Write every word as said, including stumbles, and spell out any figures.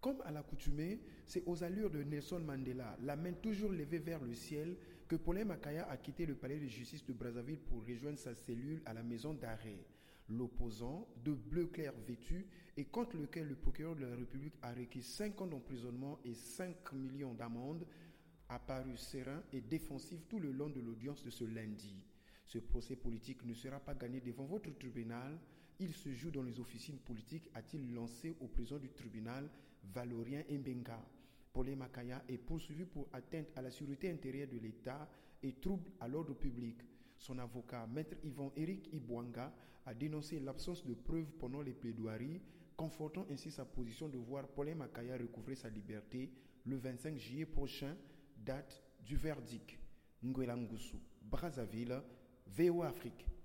Comme à l'accoutumée, c'est aux allures de Nelson Mandela, la main toujours levée vers le ciel, que Paulin Makaya a quitté le palais de justice de Brazzaville pour rejoindre sa cellule à la maison d'arrêt. L'opposant, de bleu clair vêtu, et contre lequel le procureur de la République a requis cinq ans d'emprisonnement et cinq millions d'amende, a paru serein et défensif tout le long de l'audience de ce lundi. Ce procès politique ne sera pas gagné devant votre tribunal. Il se joue dans les officines politiques, a-t-il lancé au président du tribunal, Valorien Mbenga. Paulin Makaya est poursuivi pour atteinte à la sécurité intérieure de l'État et trouble à l'ordre public. Son avocat, maître Yvon Éric Ibwanga, a dénoncé l'absence de preuves pendant les plaidoiries, confortant ainsi sa position de voir Paulin Makaya recouvrer sa liberté le vingt-cinq juillet prochain, date du verdict. Nguela Ngusu, Brazzaville, V O Afrique.